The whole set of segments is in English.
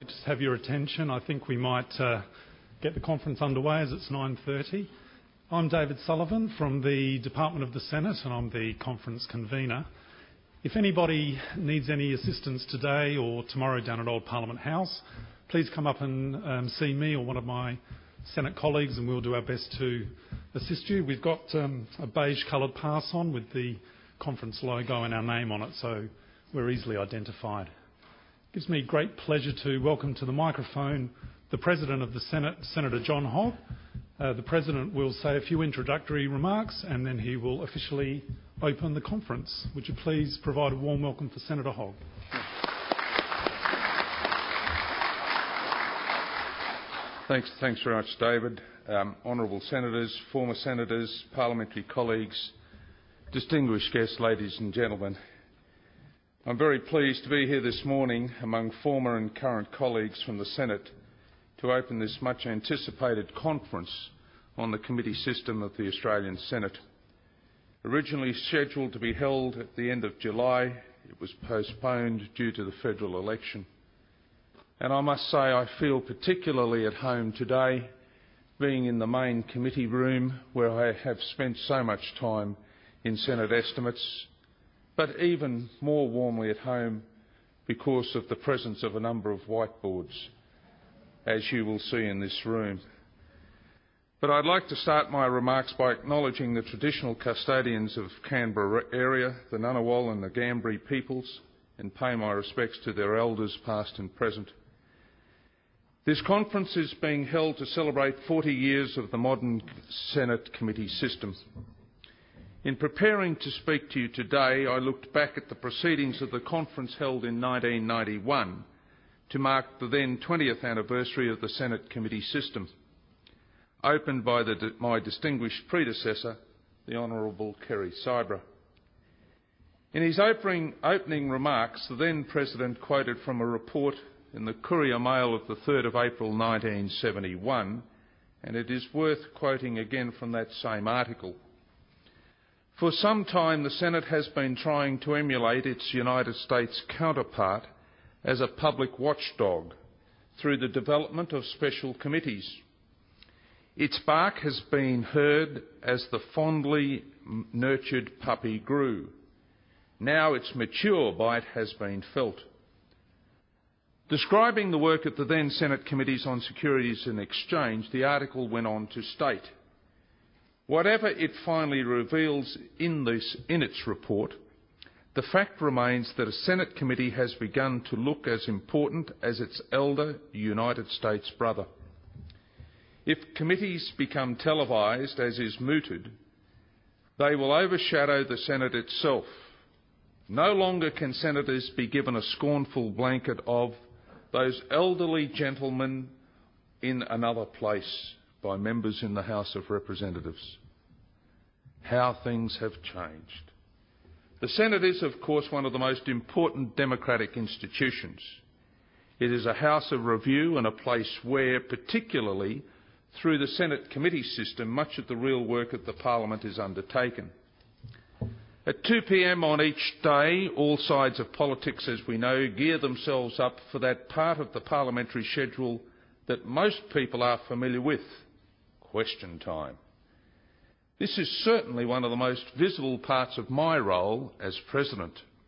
Just have your attention. I think we might get the conference underway as it's 9:30. I'm David Sullivan from the Department of the Senate and I'm the conference convener. If anybody needs any assistance today or tomorrow down at Old Parliament House, please come up and see me or one of my Senate colleagues and we'll do our best to assist you. We've got a beige coloured pass on with the conference logo and our name on it, so we're easily identified. It gives me great pleasure to welcome to the microphone the President of the Senate, Senator John Hogg. The President will say a few introductory remarks and then he will officially open the conference. Would you please provide a warm welcome for Senator Hogg? Thanks very much, David. Honourable Senators, former Senators, parliamentary colleagues, distinguished guests, ladies and gentlemen. I'm very pleased to be here this morning among former and current colleagues from the Senate to open this much anticipated conference on the committee system of the Australian Senate. Originally scheduled to be held at the end of July, it was postponed due to the federal election. And I must say I feel particularly at home today, being in the main committee room where I have spent so much time in Senate estimates, but even more warmly at home because of the presence of a number of whiteboards, as you will see in this room. But I'd like to start my remarks by acknowledging the traditional custodians of Canberra area, the Ngunnawal and the Ngambri peoples, and pay my respects to their elders past and present. This conference is being held to celebrate 40 years of the modern Senate committee system. In preparing to speak to you today, I looked back at the proceedings of the conference held in 1991 to mark the then 20th anniversary of the Senate committee system, opened by my distinguished predecessor, the Honourable Kerry Cybra. In his opening remarks, the then President quoted from a report in the Courier Mail of the 3rd of April 1971, and it is worth quoting again from that same article. For some time, the Senate has been trying to emulate its United States counterpart as a public watchdog through the development of special committees. Its bark has been heard as the fondly nurtured puppy grew. Now its mature bite has been felt. Describing the work of the then Senate Committees on Securities and Exchange, the article went on to state, whatever it finally reveals in its report, the fact remains that a Senate committee has begun to look as important as its elder United States brother. If committees become televised, as is mooted, they will overshadow the Senate itself. No longer can senators be given a scornful blanket of those elderly gentlemen in another place by members in the House of Representatives. How things have changed. The Senate is, of course, one of the most important democratic institutions. It is a house of review and a place where, particularly through the Senate committee system, much of the real work of the Parliament is undertaken. At 2 p.m. on each day, all sides of politics, as we know, gear themselves up for that part of the parliamentary schedule that most people are familiar with, question time. This is certainly one of the most visible parts of my role as President.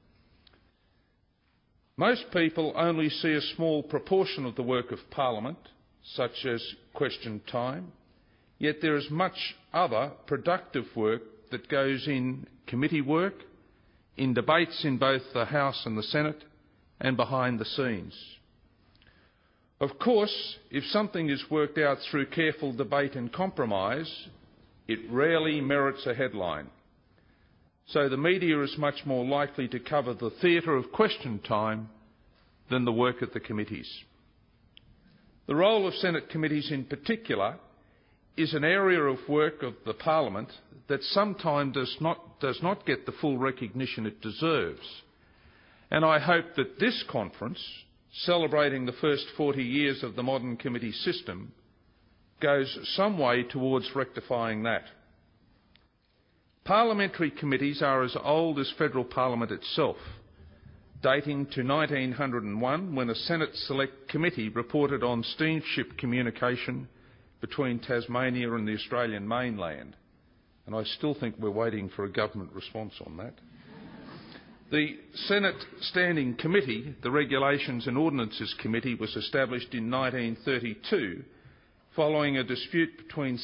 Most people only see a small proportion of the work of Parliament, such as question time, yet there is much other productive work that goes in committee work, in debates in both the House and the Senate, and behind the scenes. Of course, if something is worked out through careful debate and compromise, it rarely merits a headline. So the media is much more likely to cover the theatre of question time than the work of the committees. The role of Senate committees in particular is an area of work of the Parliament that sometimes does not get the full recognition it deserves. And I hope that this conference, celebrating the first 40 years of the modern committee system, goes some way towards rectifying that. Parliamentary committees are as old as federal parliament itself. dating to 1901, when a Senate Select Committee reported on steamship communication between Tasmania and the Australian mainland. And I still think we're waiting for a government response on that. The Senate Standing Committee, the Regulations and Ordinances Committee, was established in 1932 following a dispute between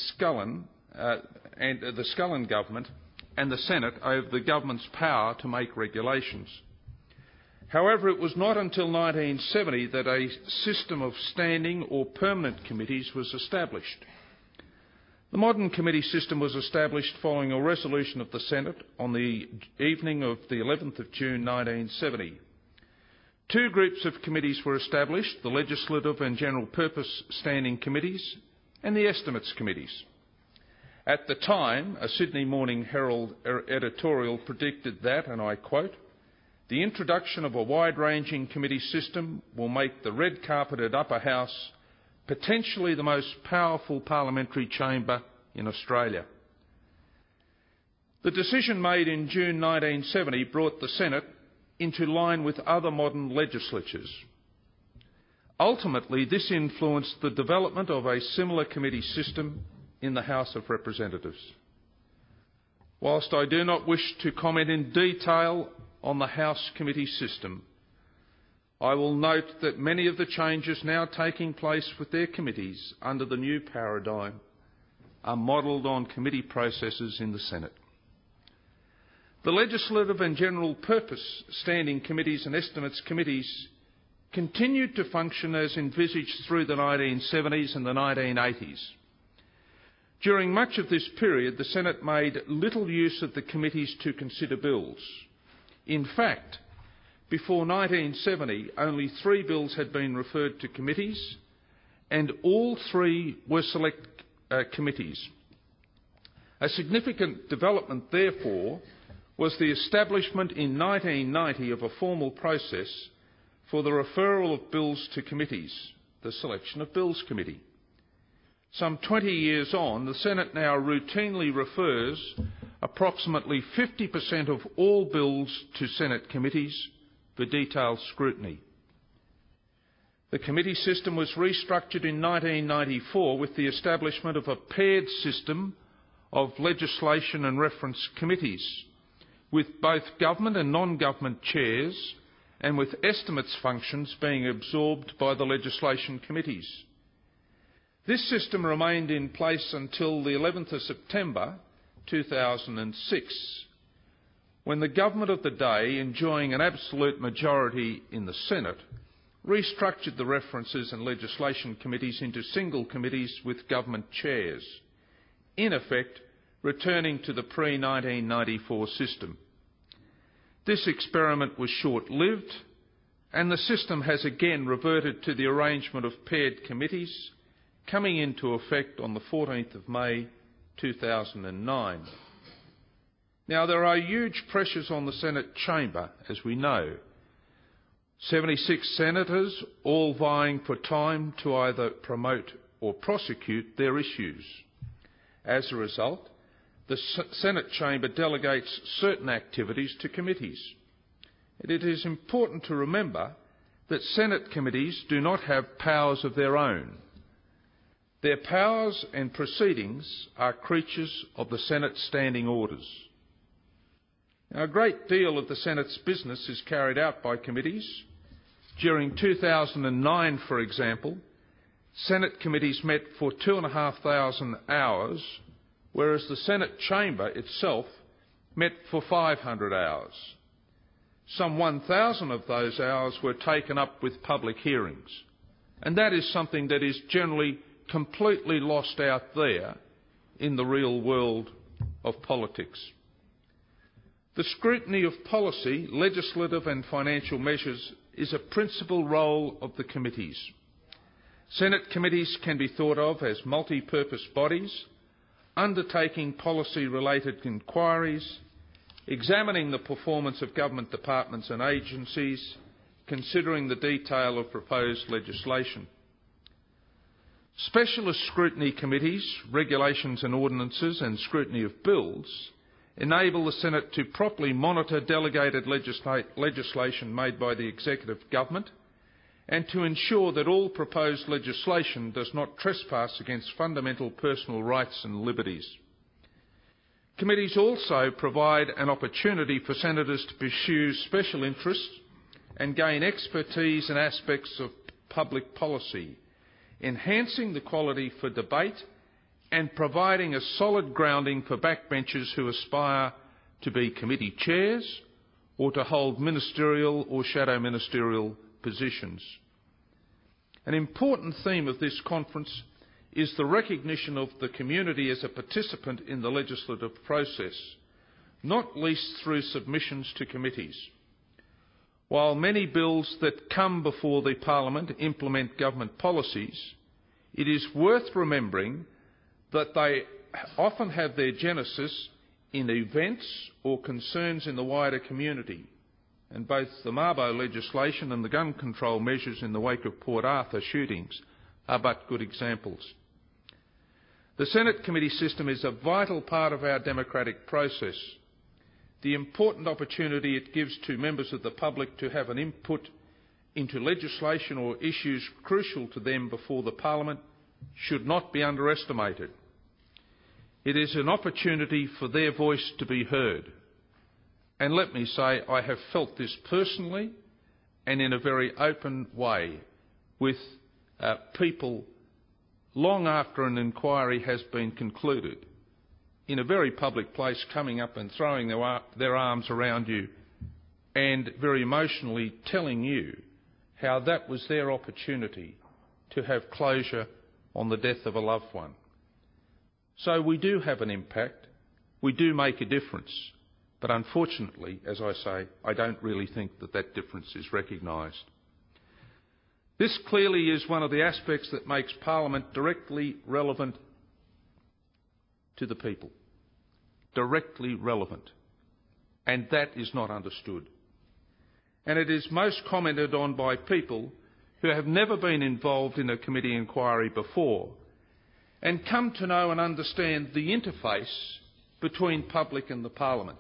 the Scullin government and the Senate over the government's power to make regulations. However, it was not until 1970 that a system of standing or permanent committees was established. The modern committee system was established following a resolution of the Senate on the evening of the 11th of June 1970. Two groups of committees were established, the Legislative and General Purpose Standing Committees and the Estimates Committees. At the time, a Sydney Morning Herald editorial predicted that, and I quote, "The introduction of a wide-ranging committee system will make the red-carpeted upper house potentially the most powerful parliamentary chamber in Australia." The decision made in June 1970 brought the Senate into line with other modern legislatures. Ultimately, this influenced the development of a similar committee system in the House of Representatives. Whilst I do not wish to comment in detail on the House committee system, I will note that many of the changes now taking place with their committees under the new paradigm are modelled on committee processes in the Senate. The Legislative and General Purpose Standing Committees and Estimates Committees continued to function as envisaged through the 1970s and the 1980s. During much of this period, the Senate made little use of the committees to consider bills. In fact, before 1970, only 3 bills had been referred to committees, and all 3 were select committees. A significant development, therefore, was the establishment in 1990 of a formal process for the referral of bills to committees, the Selection of Bills Committee. Some 20 years on, the Senate now routinely refers approximately 50% of all bills to Senate committees for detailed scrutiny. The committee system was restructured in 1994 with the establishment of a paired system of legislation and reference committees, with both government and non-government chairs and with estimates functions being absorbed by the legislation committees. This system remained in place until the 11th of September 2006, when the government of the day, enjoying an absolute majority in the Senate, restructured the references and legislation committees into single committees with government chairs, in effect returning to the pre-1994 system. This experiment was short-lived, and the system has again reverted to the arrangement of paired committees, coming into effect on the 14th of May 2009. Now, there are huge pressures on the Senate chamber, as we know. 76 senators, all vying for time to either promote or prosecute their issues. As a result, the Senate chamber delegates certain activities to committees. It is important to remember that Senate committees do not have powers of their own. Their powers and proceedings are creatures of the Senate standing orders. Now, a great deal of the Senate's business is carried out by committees. During 2009, for example, Senate committees met for 2,500 hours, whereas the Senate chamber itself met for 500 hours. Some 1,000 of those hours were taken up with public hearings, and that is something that is generally completely lost out there in the real world of politics. The scrutiny of policy, legislative and financial measures is a principal role of the committees. Senate committees can be thought of as multi-purpose bodies, undertaking policy-related inquiries, examining the performance of government departments and agencies, considering the detail of proposed legislation. Specialist scrutiny committees, regulations and ordinances and scrutiny of bills, enable the Senate to properly monitor delegated legislation made by the executive government, and to ensure that all proposed legislation does not trespass against fundamental personal rights and liberties. Committees also provide an opportunity for senators to pursue special interests and gain expertise in aspects of public policy, enhancing the quality for debate and providing a solid grounding for backbenchers who aspire to be committee chairs or to hold ministerial or shadow ministerial positions. An important theme of this conference is the recognition of the community as a participant in the legislative process, not least through submissions to committees. While many bills that come before the Parliament implement government policies, it is worth remembering that they often have their genesis in events or concerns in the wider community, and both the Mabo legislation and the gun control measures in the wake of Port Arthur shootings are but good examples. The Senate committee system is a vital part of our democratic process. The important opportunity it gives to members of the public to have an input into legislation or issues crucial to them before the Parliament should not be underestimated. It is an opportunity for their voice to be heard. And let me say, I have felt this personally and in a very open way with people long after an inquiry has been concluded, in a very public place, coming up and throwing their arms around you and very emotionally telling you how that was their opportunity to have closure on the death of a loved one. So we do have an impact, we do make a difference, but unfortunately, as I say, I don't really think that that difference is recognised. This clearly is one of the aspects that makes Parliament directly relevant to the people. Directly relevant. And that is not understood. And it is most commented on by people who have never been involved in a committee inquiry before and come to know and understand the interface between public and the Parliament.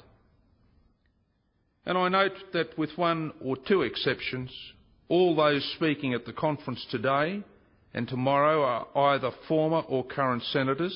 And I note that with one or two exceptions, all those speaking at the conference today and tomorrow are either former or current senators,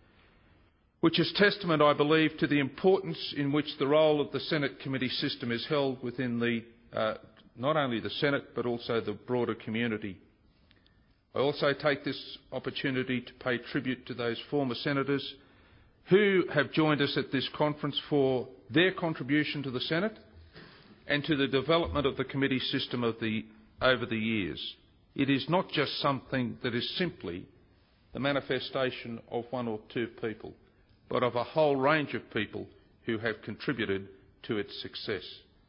which is testament, I believe, to the importance in which the role of the Senate committee system is held within the, not only the Senate but also the broader community. I also take this opportunity to pay tribute to those former senators who have joined us at this conference for their contribution to the Senate and to the development of the committee system over the years. It is not just something that is simply the manifestation of one or two people, but of a whole range of people who have contributed to its success.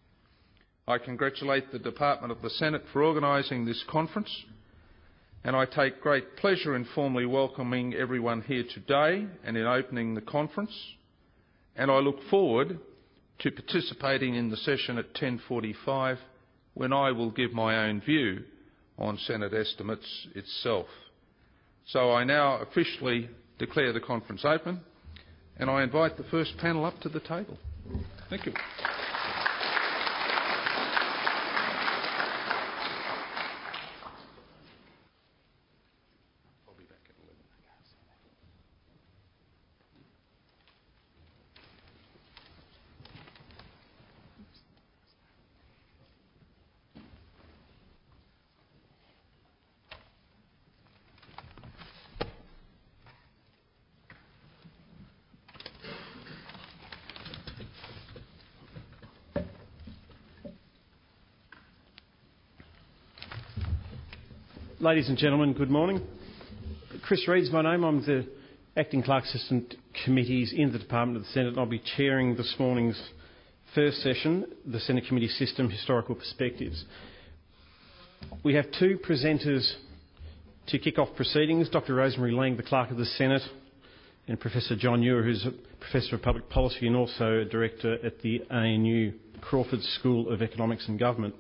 I congratulate the Department of the Senate for organising this conference, and I take great pleasure in formally welcoming everyone here today and in opening the conference, and I look forward to participating in the session at 10:45 when I will give my own view on Senate estimates itself. So I now officially declare the conference open, and I invite the first panel up to the table. Thank you. Ladies and gentlemen, good morning. Chris Reid's my name. I'm the Acting Clerk Assistant Committees in the Department of the Senate, and I'll be chairing this morning's first session, the Senate Committee System Historical Perspectives. We have two presenters to kick off proceedings, Dr Rosemary Laing, the Clerk of the Senate, and Professor John Ewer, who's a Professor of Public Policy and also a Director at the ANU Crawford School of Economics and Government.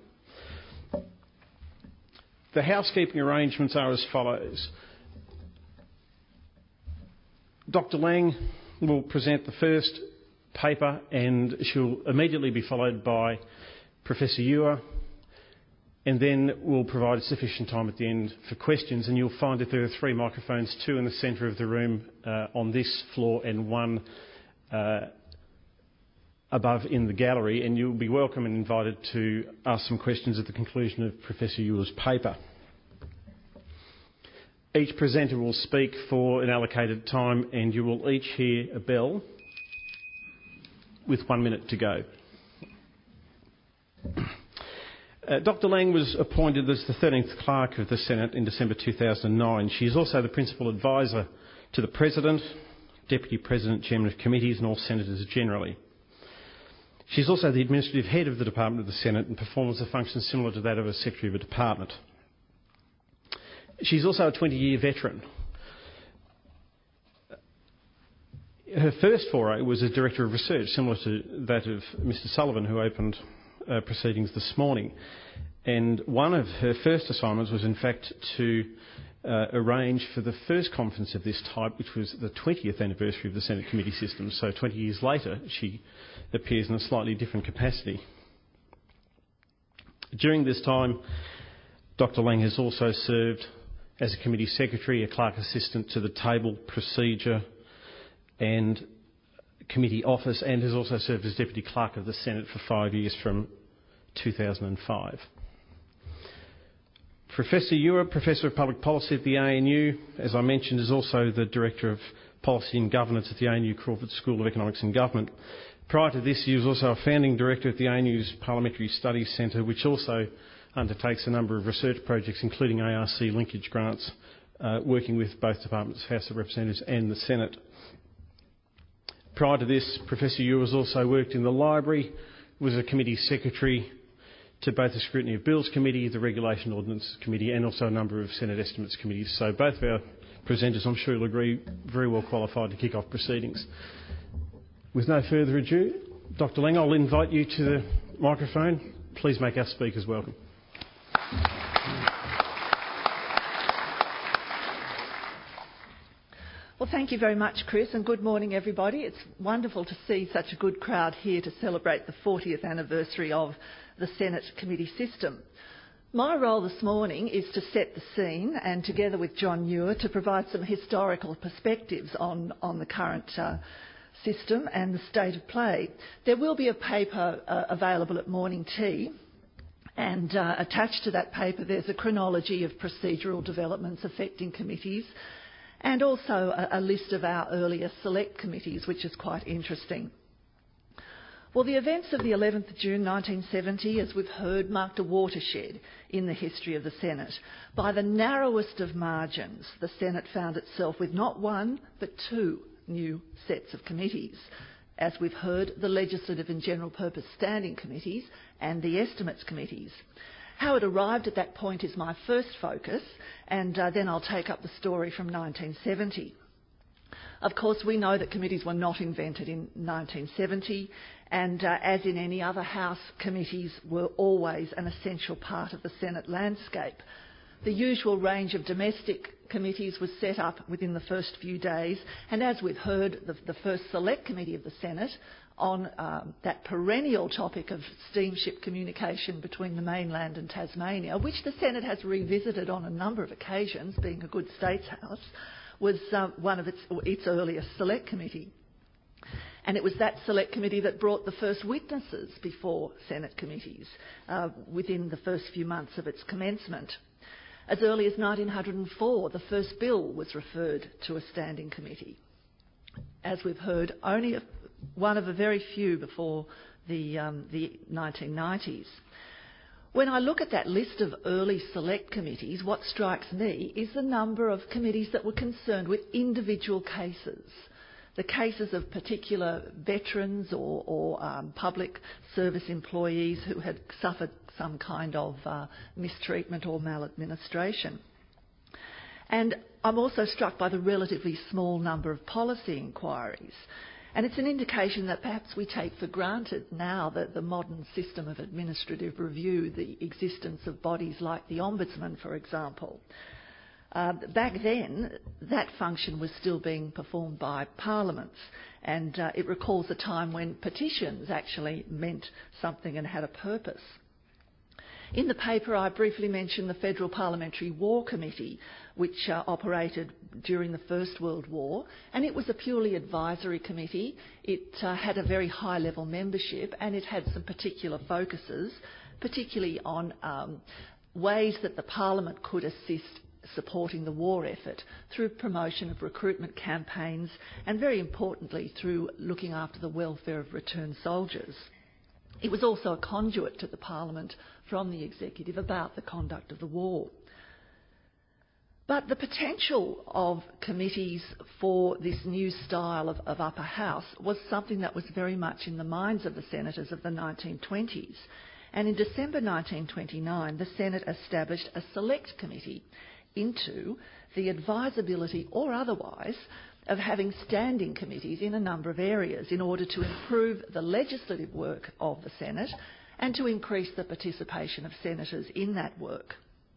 The housekeeping arrangements are as follows. Dr Laing will present the first paper, and she'll immediately be followed by Professor Ewer, and then we'll provide sufficient time at the end for questions. And you'll find that there are 3 microphones, 2 in the centre of the room on this floor and 1 above in the gallery, and you'll be welcome and invited to ask some questions at the conclusion of Professor Ewer's paper. Each presenter will speak for an allocated time, and you will each hear a bell with 1 minute to go. Dr. Lang was appointed as the 13th Clerk of the Senate in December 2009. She is also the Principal Advisor to the President, Deputy President, Chairman of Committees and all Senators generally. She is also the Administrative Head of the Department of the Senate and performs a function similar to that of a Secretary of a Department. She is also a 20-year veteran. Her first foray was as Director of Research, similar to that of Mr Sullivan, who opened proceedings this morning. And one of her first assignments was, in fact, to arrange for the first conference of this type, which was the 20th anniversary of the Senate committee system. So 20 years later, she appears in a slightly different capacity. During this time, Dr Lang has also served as a committee secretary, a clerk assistant to the table, procedure and committee office, and has also served as deputy clerk of the Senate for 5 years from 2005. Professor Ewer, Professor of Public Policy at the ANU, as I mentioned, is also the Director of Policy and Governance at the ANU Crawford School of Economics and Government. Prior to this, he was also a founding director at the ANU's Parliamentary Studies Centre, which also undertakes a number of research projects, including ARC linkage grants, working with both departments, House of Representatives and the Senate. Prior to this, Professor Ewer has also worked in the library, was a committee secretary to both the Scrutiny of Bills Committee, the Regulation Ordinance Committee, and also a number of Senate Estimates Committees. So both of our presenters, I'm sure you'll agree, very well qualified to kick off proceedings. With no further ado, Dr Lang, I'll invite you to the microphone. Please make our speakers welcome. Well, thank you very much, Chris, and good morning, everybody. It's wonderful to see such a good crowd here to celebrate the 40th anniversary of the Senate committee system. My role this morning is to set the scene and, together with John Ewer, to provide some historical perspectives on the current system and the state of play. There will be a paper available at morning tea, and attached to that paper there's a chronology of procedural developments affecting committees and also a list of our earlier select committees, which is quite interesting. Well, the events of the 11th of June 1970, as we've heard, marked a watershed in the history of the Senate. By the narrowest of margins, the Senate found itself with not one, but 2 new sets of committees. As we've heard, the Legislative and General Purpose Standing Committees and the Estimates Committees. How it arrived at that point is my first focus, and then I'll take up the story from 1970. Of course, we know that committees were not invented in 1970, and as in any other House, committees were always an essential part of the Senate landscape. The usual range of domestic committees was set up within the first few days, and as we've heard, the first select committee of the Senate on that perennial topic of steamship communication between the mainland and Tasmania, which the Senate has revisited on a number of occasions, being a good States House, was one of its earliest select committee. And it was that select committee that brought the first witnesses before Senate committees within the first few months of its commencement. As early as 1904, the first bill was referred to a standing committee. As we've heard, only one of a very few before the 1990s. When I look at that list of early select committees, what strikes me is the number of committees that were concerned with individual cases. The cases of particular veterans or public service employees who had suffered some kind of mistreatment or maladministration. And I'm also struck by the relatively small number of policy inquiries. And it's an indication that perhaps we take for granted now that the modern system of administrative review, the existence of bodies like the Ombudsman, for example. Back then, that function was still being performed by parliaments, and it recalls a time when petitions actually meant something and had a purpose. In the paper, I briefly mentioned the Federal Parliamentary War Committee, which operated during the First World War, and it was a purely advisory committee. It had a very high-level membership, and it had some particular focuses, particularly on ways that the Parliament could assist supporting the war effort through promotion of recruitment campaigns and, very importantly, through looking after the welfare of returned soldiers. It was also a conduit to the Parliament from the Executive about the conduct of the war. But the potential of committees for this new style of upper house was something that was very much in the minds of the senators of the 1920s. And in December 1929, the Senate established a select committee into the advisability or otherwise of having standing committees in a number of areas in order to improve the legislative work of the Senate and to increase the participation of senators in that work.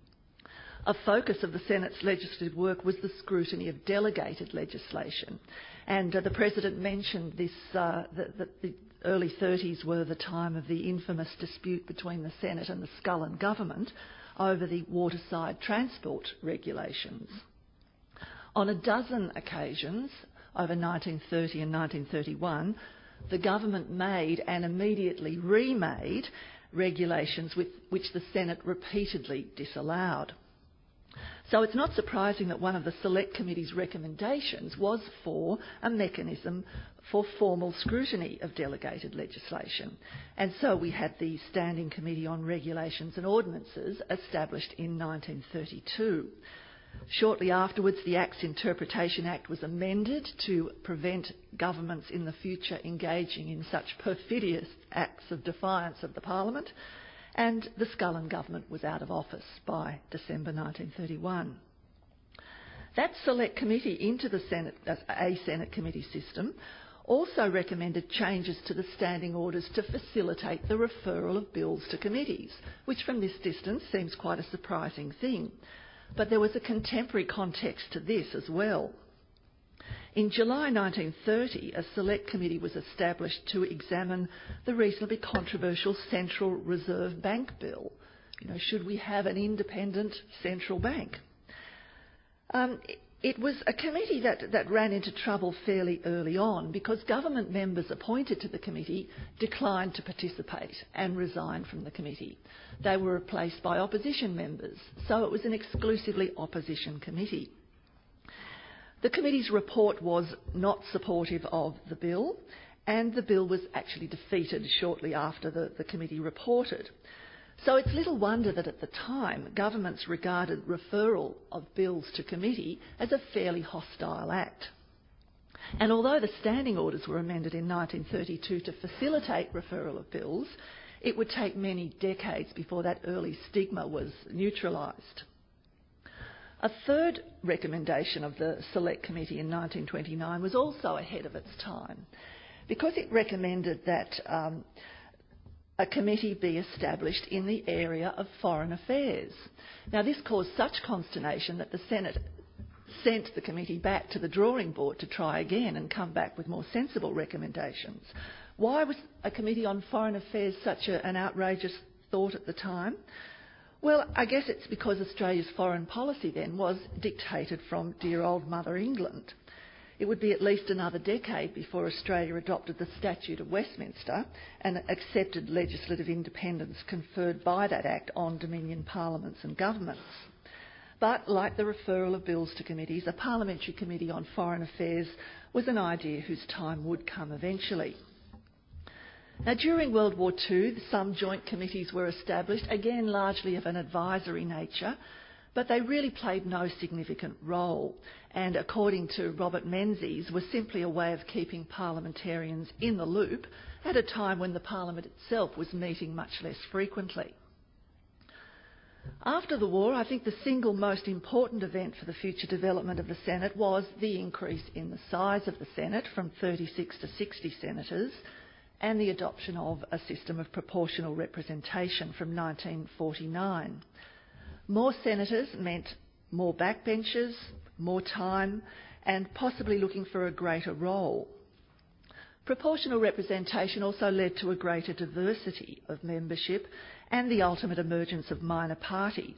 A focus of the Senate's legislative work was the scrutiny of delegated legislation. And the President mentioned this, that the early 30s were the time of the infamous dispute between the Senate and the Scullin government over the waterside transport regulations. On a dozen occasions, over 1930 and 1931, the government made and immediately remade regulations which the Senate repeatedly disallowed. So it's not surprising that one of the Select Committee's recommendations was for a mechanism for formal scrutiny of delegated legislation. And so we had the Standing Committee on Regulations and Ordinances established in 1932. Shortly afterwards, the Acts Interpretation Act was amended to prevent governments in the future engaging in such perfidious acts of defiance of the Parliament, and the Scullin government was out of office by December 1931. That select committee into the Senate, a Senate committee system, also recommended changes to the standing orders to facilitate the referral of bills to committees, which from this distance seems quite a surprising thing. But there was a contemporary context to this as well. In July 1930, a select committee was established to examine the reasonably controversial Central Reserve Bank Bill. Should we have an independent central bank? It was a committee that ran into trouble fairly early on because government members appointed to the committee declined to participate and resigned from the committee. They were replaced by opposition members, so it was an exclusively opposition committee. The committee's report was not supportive of the bill, and the bill was actually defeated shortly after the committee reported. So it's little wonder that at the time governments regarded referral of bills to committee as a fairly hostile act. And although the standing orders were amended in 1932 to facilitate referral of bills, it would take many decades before that early stigma was neutralised. A third recommendation of the Select Committee in 1929 was also ahead of its time because it recommended that a committee be established in the area of foreign affairs. Now, this caused such consternation that the Senate sent the committee back to the drawing board to try again and come back with more sensible recommendations. Why was a committee on foreign affairs such an outrageous thought at the time? Well, I guess it's because Australia's foreign policy then was dictated from dear old Mother England. It would be at least another decade before Australia adopted the Statute of Westminster and accepted legislative independence conferred by that Act on Dominion parliaments and governments. But, like the referral of bills to committees, a parliamentary committee on foreign affairs was an idea whose time would come eventually. Now, during World War II, some joint committees were established, again largely of an advisory nature, but they really played no significant role and, according to Robert Menzies, were simply a way of keeping parliamentarians in the loop at a time when the Parliament itself was meeting much less frequently. After the war, I think the single most important event for the future development of the Senate was the increase in the size of the Senate from 36 to 60 senators and the adoption of a system of proportional representation from 1949. More senators meant more backbenchers, more time, and possibly looking for a greater role. Proportional representation also led to a greater diversity of membership and the ultimate emergence of minor parties.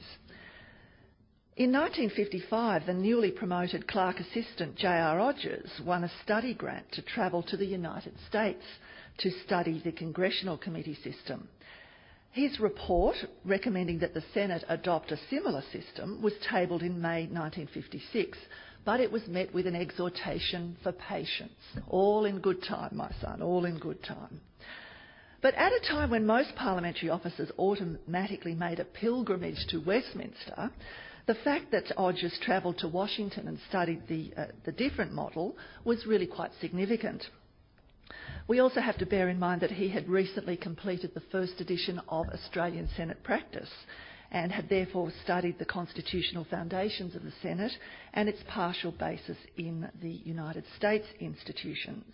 In 1955, the newly promoted clerk assistant J.R. Odgers won a study grant to travel to the United States to study the congressional committee system. His report, recommending that the Senate adopt a similar system, was tabled in May 1956, but it was met with an exhortation for patience. All in good time, my son, all in good time. But at a time when most parliamentary officers automatically made a pilgrimage to Westminster, the fact that Odgers travelled to Washington and studied the different model was really quite significant. We also have to bear in mind that he had recently completed the first edition of Australian Senate Practice and had therefore studied the constitutional foundations of the Senate and its partial basis in the United States institutions.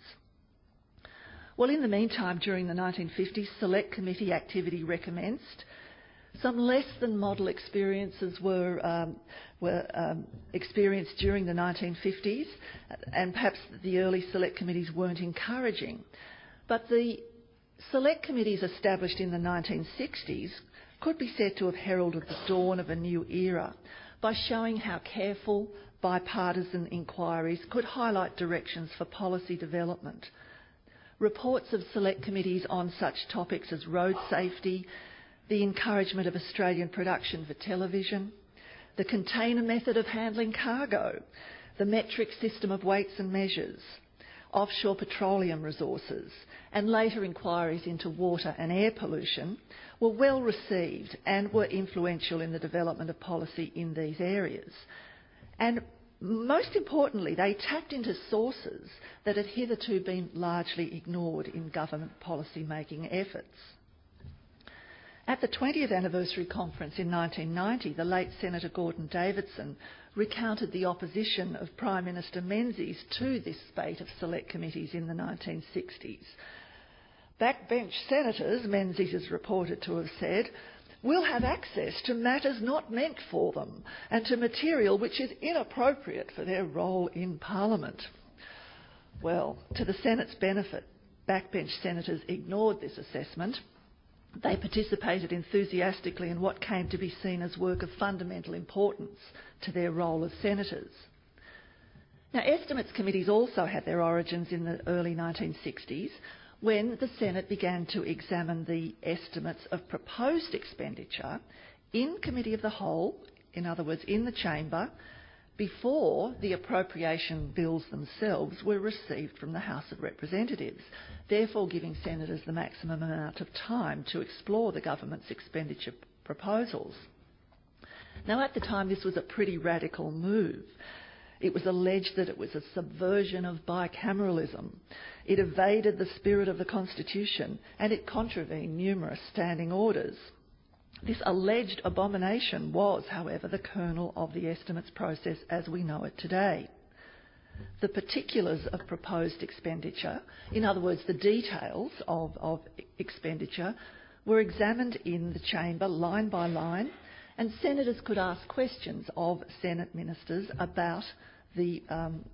Well, in the meantime, during the 1950s, select committee activity recommenced. Some less than model experiences were experienced during the 1950s, and perhaps the early select committees weren't encouraging. But the select committees established in the 1960s could be said to have heralded the dawn of a new era by showing how careful bipartisan inquiries could highlight directions for policy development. Reports of select committees on such topics as road safety, the encouragement of Australian production for television, the container method of handling cargo, the metric system of weights and measures, offshore petroleum resources, and later inquiries into water and air pollution were well received and were influential in the development of policy in these areas. And most importantly, they tapped into sources that had hitherto been largely ignored in government policy-making efforts. At the 20th anniversary conference in 1990, the late Senator Gordon Davidson recounted the opposition of Prime Minister Menzies to this spate of select committees in the 1960s. Backbench senators, Menzies is reported to have said, will have access to matters not meant for them and to material which is inappropriate for their role in Parliament. Well, to the Senate's benefit, backbench senators ignored this assessment. They participated enthusiastically in what came to be seen as work of fundamental importance to their role as senators. Now, estimates committees also had their origins in the early 1960s when the Senate began to examine the estimates of proposed expenditure in Committee of the Whole, in other words, in the chamber, before the appropriation bills themselves were received from the House of Representatives, therefore giving senators the maximum amount of time to explore the government's expenditure proposals. Now, at the time, this was a pretty radical move. It was alleged that it was a subversion of bicameralism. It evaded the spirit of the Constitution and it contravened numerous standing orders. This alleged abomination was, however, the kernel of the estimates process as we know it today. The particulars of proposed expenditure, in other words, the details of expenditure, were examined in the chamber line by line, and senators could ask questions of Senate ministers about the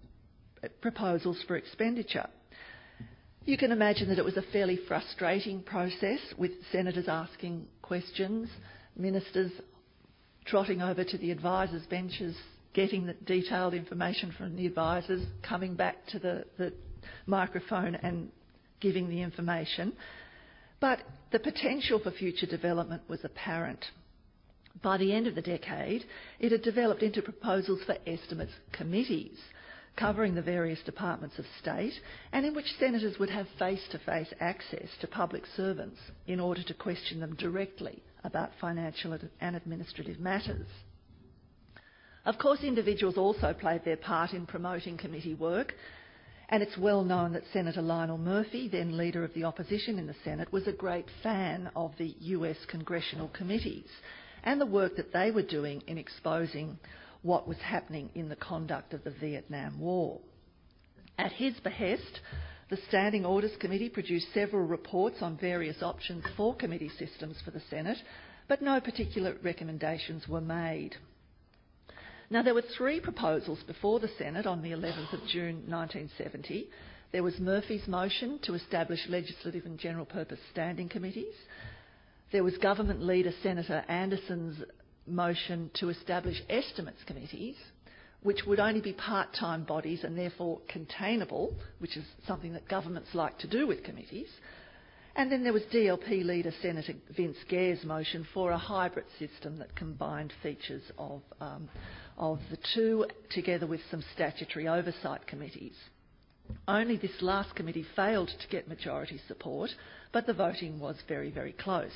proposals for expenditure. You can imagine that it was a fairly frustrating process, with senators asking questions, ministers trotting over to the advisers' benches, getting the detailed information from the advisers, coming back to the microphone and giving the information. But the potential for future development was apparent. By the end of the decade, it had developed into proposals for estimates committees, covering the various departments of state, and in which senators would have face-to-face access to public servants in order to question them directly about financial and administrative matters. Of course, individuals also played their part in promoting committee work, and it's well known that Senator Lionel Murphy, then Leader of the Opposition in the Senate, was a great fan of the US congressional committees and the work that they were doing in exposing what was happening in the conduct of the Vietnam War. At his behest, the Standing Orders Committee produced several reports on various options for committee systems for the Senate, but no particular recommendations were made. Now, there were three proposals before the Senate on the 11th of June 1970. There was Murphy's motion to establish legislative and general purpose standing committees. There was Government Leader Senator Anderson's motion to establish estimates committees, which would only be part-time bodies and therefore containable, which is something that governments like to do with committees. And then there was DLP leader Senator Vince Gare's motion for a hybrid system that combined features of the two, together with some statutory oversight committees. Only this last committee failed to get majority support, but the voting was very, very close.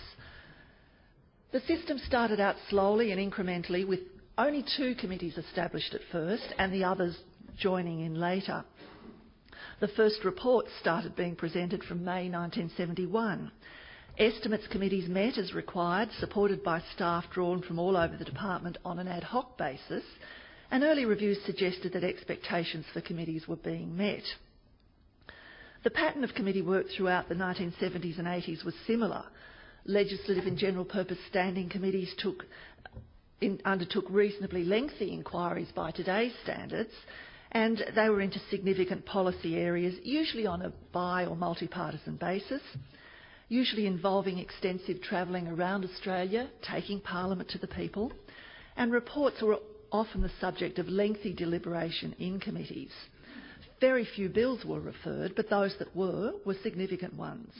The system started out slowly and incrementally, with only two committees established at first and the others joining in later. The first reports started being presented from May 1971. Estimates committees met as required, supported by staff drawn from all over the department on an ad hoc basis, and early reviews suggested that expectations for committees were being met. The pattern of committee work throughout the 1970s and 80s was similar. Legislative and general purpose standing committees undertook reasonably lengthy inquiries by today's standards, and they were into significant policy areas, usually on a bi- or multi-partisan basis, usually involving extensive travelling around Australia, taking Parliament to the people, and reports were often the subject of lengthy deliberation in committees. Very few bills were referred, but those that were significant ones.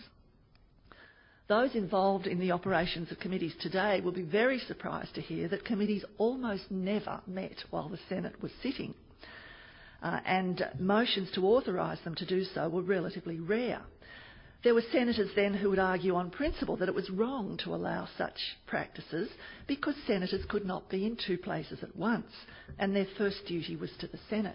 Those involved in the operations of committees today will be very surprised to hear that committees almost never met while the Senate was sitting, and motions to authorise them to do so were relatively rare. There were senators then who would argue on principle that it was wrong to allow such practices because senators could not be in two places at once, and their first duty was to the Senate.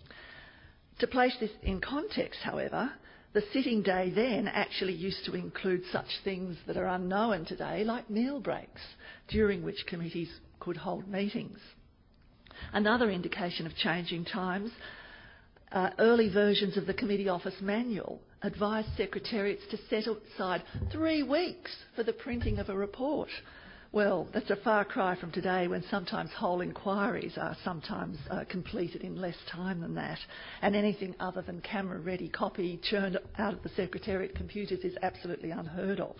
To place this in context, however, the sitting day then actually used to include such things that are unknown today, like meal breaks, during which committees could hold meetings. Another indication of changing times, early versions of the Committee Office Manual advised secretariats to set aside 3 weeks for the printing of a report. Well, that's a far cry from today, when sometimes whole inquiries are sometimes completed in less time than that, and anything other than camera-ready copy churned out of the Secretariat computers is absolutely unheard of.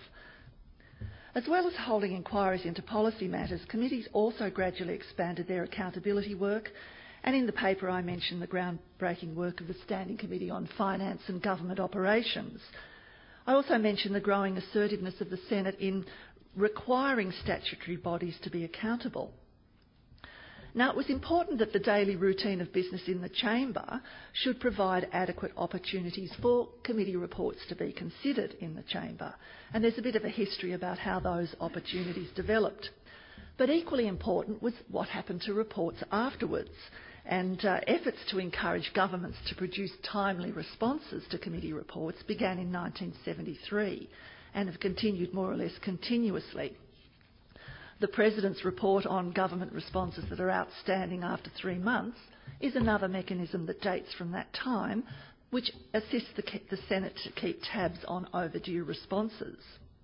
As well as holding inquiries into policy matters, committees also gradually expanded their accountability work, and in the paper I mentioned the groundbreaking work of the Standing Committee on Finance and Government Operations. I also mentioned the growing assertiveness of the Senate in requiring statutory bodies to be accountable. Now, it was important that the daily routine of business in the chamber should provide adequate opportunities for committee reports to be considered in the chamber, and there's a bit of a history about how those opportunities developed. But equally important was what happened to reports afterwards, and efforts to encourage governments to produce timely responses to committee reports began in 1973 and have continued more or less continuously. The President's report on government responses that are outstanding after 3 months is another mechanism that dates from that time, which assists the Senate to keep tabs on overdue responses.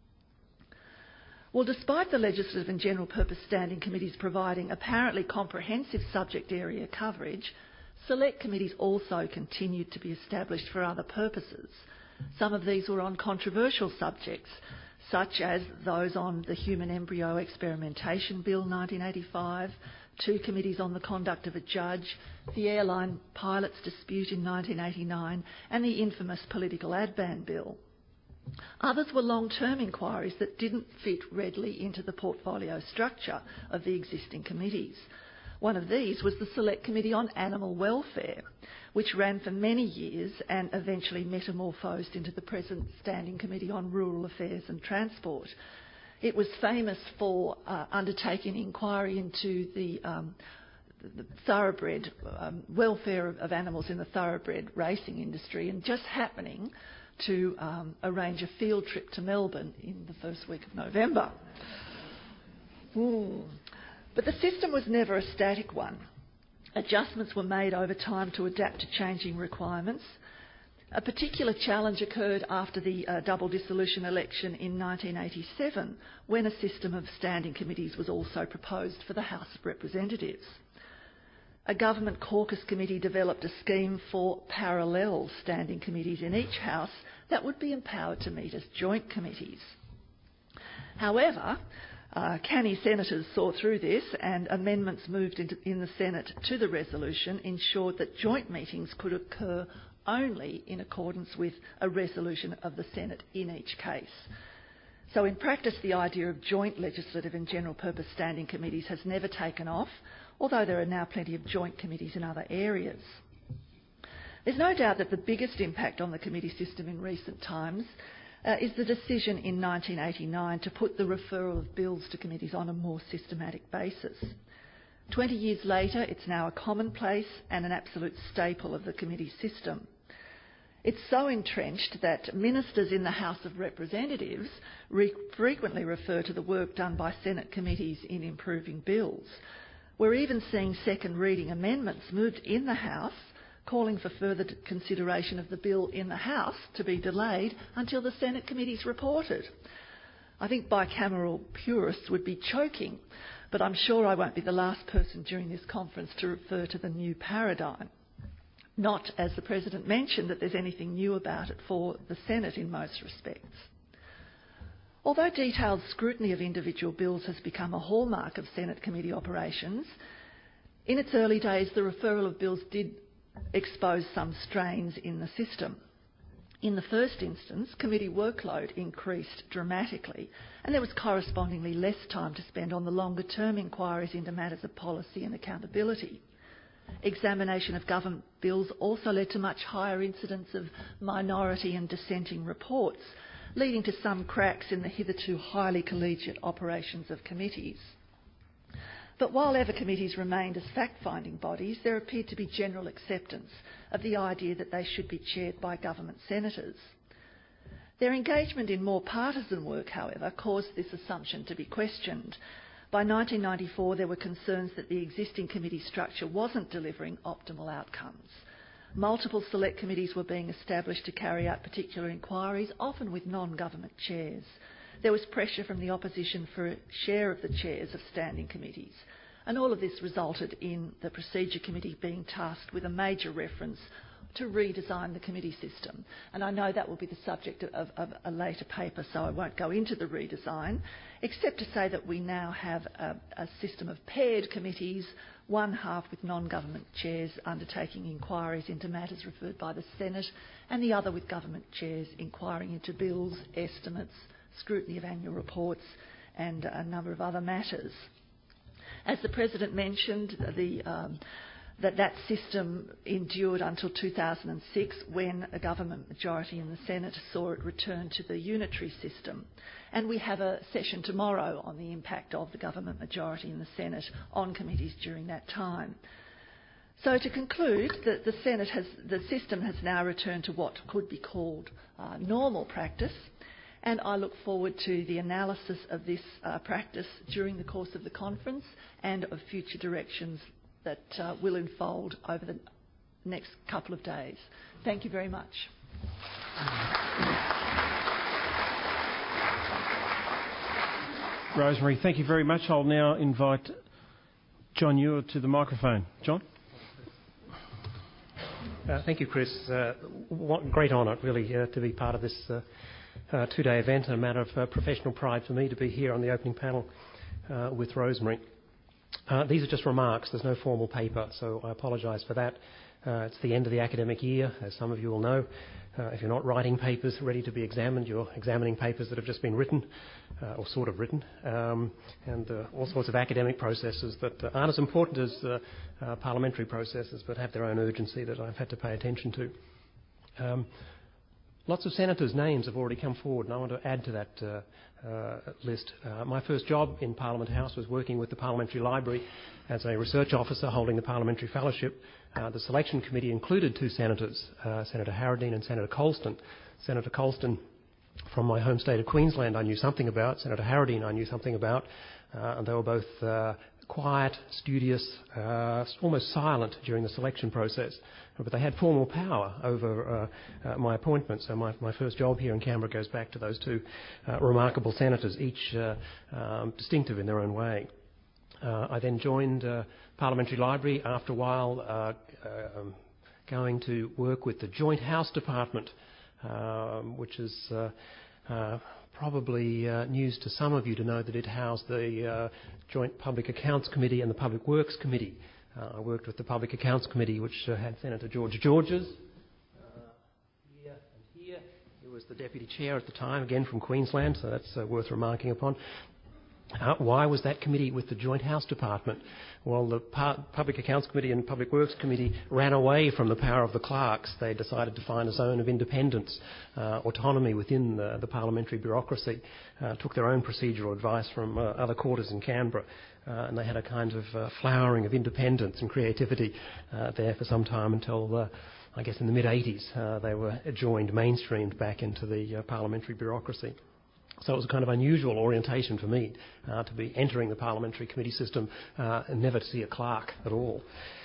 Well, despite the legislative and general purpose standing committees providing apparently comprehensive subject area coverage, select committees also continued to be established for other purposes. Some of these were on controversial subjects, such as those on the Human Embryo Experimentation Bill 1985, 2 committees on the conduct of a judge, the airline pilots dispute in 1989, and the infamous political ad ban bill. Others were long-term inquiries that didn't fit readily into the portfolio structure of the existing committees. One of these was the Select Committee on Animal Welfare, which ran for many years and eventually metamorphosed into the present Standing Committee on Rural Affairs and Transport. It was famous for undertaking inquiry into the thoroughbred welfare of animals in the thoroughbred racing industry, and just happening to arrange a field trip to Melbourne in the first week of November. But the system was never a static one. Adjustments were made over time to adapt to changing requirements. A particular challenge occurred after the double dissolution election in 1987, when a system of standing committees was also proposed for the House of Representatives. a government caucus committee developed a scheme for parallel standing committees in each House that would be empowered to meet as joint committees. However, canny senators saw through this, and amendments moved in the Senate to the resolution ensured that joint meetings could occur only in accordance with a resolution of the Senate in each case. So in practice, the idea of joint legislative and general purpose standing committees has never taken off, although there are now plenty of joint committees in other areas. There's no doubt that the biggest impact on the committee system in recent times is the decision in 1989 to put the referral of bills to committees on a more systematic basis. 20 years later, it's now a commonplace and an absolute staple of the committee system. It's so entrenched that ministers in the House of Representatives frequently refer to the work done by Senate committees in improving bills. We're even seeing second reading amendments moved in the House calling for further consideration of the bill in the House to be delayed until the Senate committees reported. I think bicameral purists would be choking, but I'm sure I won't be the last person during this conference to refer to the new paradigm. Not, as the President mentioned, that there's anything new about it for the Senate in most respects. Although detailed scrutiny of individual bills has become a hallmark of Senate committee operations, in its early days the referral of bills did expose some strains in the system. In the first instance, committee workload increased dramatically, and there was correspondingly less time to spend on the longer-term inquiries into matters of policy and accountability. Examination of government bills also led to much higher incidence of minority and dissenting reports, leading to some cracks in the hitherto highly collegiate operations of committees. But while ever committees remained as fact-finding bodies, there appeared to be general acceptance of the idea that they should be chaired by government senators. Their engagement in more partisan work, however, caused this assumption to be questioned. By 1994, there were concerns that the existing committee structure wasn't delivering optimal outcomes. Multiple select committees were being established to carry out particular inquiries, often with non-government chairs. There was pressure from the opposition for a share of the chairs of standing committees, and all of this resulted in the Procedure Committee being tasked with a major reference to redesign the committee system. And I know that will be the subject of a later paper, so I won't go into the redesign, except to say that we now have a system of paired committees, one half with non-government chairs undertaking inquiries into matters referred by the Senate, and the other with government chairs inquiring into bills, estimates, scrutiny of annual reports and a number of other matters. As the President mentioned, that system endured until 2006 when a government majority in the Senate saw it return to the unitary system. And we have a session tomorrow on the impact of the government majority in the Senate on committees during that time. So to conclude, the system has now returned to what could be called normal practice, and I look forward to the analysis of this practice during the course of the conference and of future directions that will unfold over the next couple of days. Thank you very much. Rosemary, thank you very much. I'll now invite John Ewer to the microphone. John? Thank you, Chris. What great honour, really, to be part of this two-day event, and a matter of professional pride for me to be here on the opening panel with Rosemary. These are just remarks. There's no formal paper, so I apologise for that. It's the end of the academic year, as some of you will know. If you're not writing papers ready to be examined, you're examining papers that have just been written, or sort of written, and all sorts of academic processes that aren't as important as parliamentary processes, but have their own urgency that I've had to pay attention to. Lots of senators' names have already come forward, and I want to add to that list. My first job in Parliament House was working with the Parliamentary Library as a research officer holding the Parliamentary Fellowship. The selection committee included two senators, Senator Harradine and Senator Colston. Senator Colston, from my home state of Queensland, I knew something about. Senator Harradine I knew something about. And they were both quiet, studious, almost silent during the selection process. But they had formal power over my appointment. So my first job here in Canberra goes back to those two remarkable senators, each distinctive in their own way. I then joined Parliamentary Library, after a while going to work with the Joint House Department, which is probably news to some of you to know that it housed the Joint Public Accounts Committee and the Public Works Committee. I worked with the Public Accounts Committee, which had Senator George Georges. Here and here. He was the Deputy Chair at the time, again from Queensland, so that's worth remarking upon. Why was that committee with the Joint House Department? Well, the Public Accounts Committee and Public Works Committee ran away from the power of the clerks. They decided to find a zone of independence, autonomy within the parliamentary bureaucracy, took their own procedural advice from other quarters in Canberra, and they had a kind of flowering of independence and creativity there for some time until, I guess, in the mid-80s, they were mainstreamed back into the parliamentary bureaucracy. So it was a kind of unusual orientation for me to be entering the parliamentary committee system and never to see a clerk at all.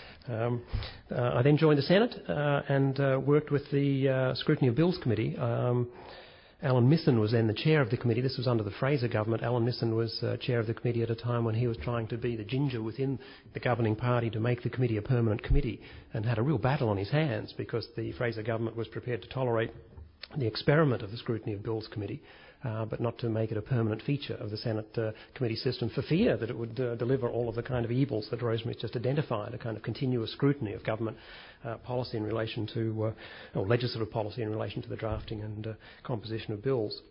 I then joined the Senate and worked with the Scrutiny of Bills Committee. Alan Misson was then the chair of the committee. This was under the Fraser government. Alan Misson was chair of the committee at a time when he was trying to be the ginger within the governing party to make the committee a permanent committee, and had a real battle on his hands because the Fraser government was prepared to tolerate the experiment of the Scrutiny of Bills Committee, but not to make it a permanent feature of the Senate committee system for fear that it would deliver all of the kind of evils that Rosemary just identified, a kind of continuous scrutiny of government policy in relation to, or legislative policy in relation to the drafting and composition of bills.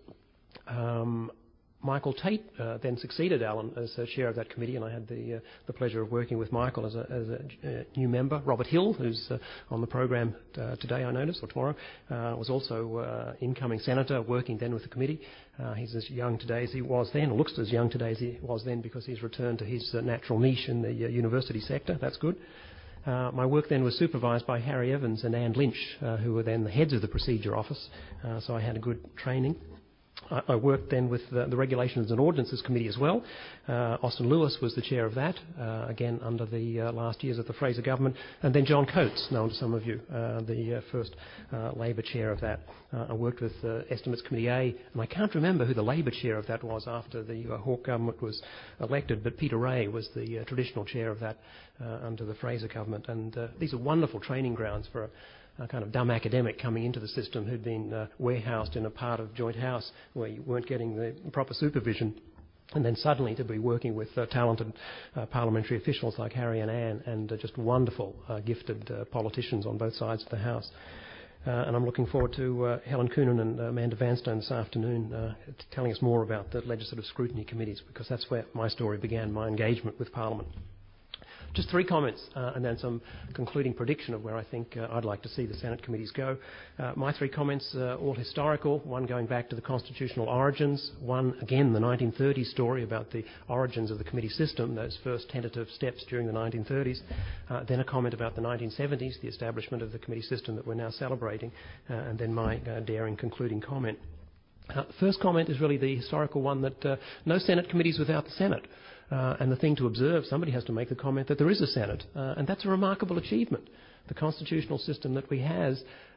Michael Tate then succeeded Alan as chair of that committee, and I had the pleasure of working with Michael as a new member. Robert Hill, who's on the program today, I notice, or tomorrow, was also incoming senator, working then with the committee. He's as young today as he was then, or looks as young today as he was then, because he's returned to his natural niche in the university sector. That's good. My work then was supervised by Harry Evans and Anne Lynch, who were then the heads of the Procedure Office, so I had a good training. I worked then with the Regulations and Ordinances Committee as well. Austin Lewis was the chair of that, again under the last years of the Fraser government. And then John Coates, known to some of you, the first Labor chair of that. I worked with Estimates Committee A, and I can't remember who the Labor chair of that was after the Hawke government was elected, but Peter Ray was the traditional chair of that under the Fraser government. And these are wonderful training grounds for a kind of dumb academic coming into the system who'd been warehoused in a part of Joint House where you weren't getting the proper supervision, and then suddenly to be working with talented parliamentary officials like Harry and Anne, and just wonderful, gifted politicians on both sides of the House. And I'm looking forward to Helen Coonan and Amanda Vanstone this afternoon telling us more about the legislative scrutiny committees, because that's where my story began, my engagement with Parliament. Just 3 comments and then some concluding prediction of where I think I'd like to see the Senate committees go. My 3 comments are all historical, one going back to the constitutional origins, one, again, the 1930s story about the origins of the committee system, those first tentative steps during the 1930s, then a comment about the 1970s, the establishment of the committee system that we're now celebrating, and then my daring concluding comment. The first comment is really the historical one that no Senate committees without the Senate. And the thing to observe, somebody has to make the comment that there is a Senate, and that's a remarkable achievement. The constitutional system that we have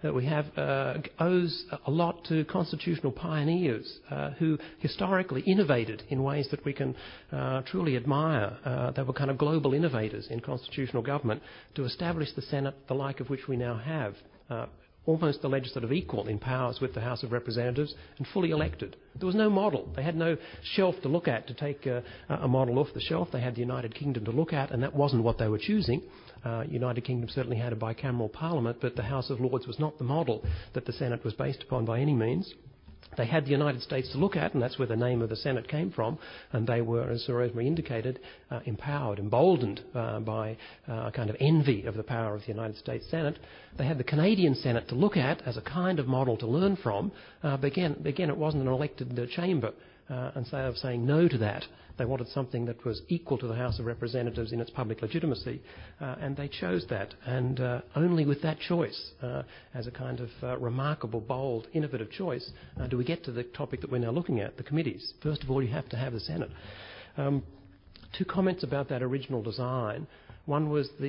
owes a lot to constitutional pioneers who historically innovated in ways that we can truly admire. They were kind of global innovators in constitutional government to establish the Senate, the like of which we now have. Almost the legislative equal in powers with the House of Representatives, and fully elected. There was no model. They had no shelf to look at to take a model off the shelf. They had the United Kingdom to look at, and that wasn't what they were choosing. United Kingdom certainly had a bicameral parliament, but the House of Lords was not the model that the Senate was based upon by any means. They had the United States to look at, and that's where the name of the Senate came from, and they were, as Sir Rosemary indicated, empowered, emboldened by a kind of envy of the power of the United States Senate. They had the Canadian Senate to look at as a kind of model to learn from, but again, it wasn't an elected chamber. And so of saying no to that, they wanted something that was equal to the House of Representatives in its public legitimacy, and they chose that. And only with that choice, as a kind of remarkable, bold, innovative choice, do we get to the topic that we're now looking at, the committees. First of all, you have to have the Senate. 2 comments about that original design. One was the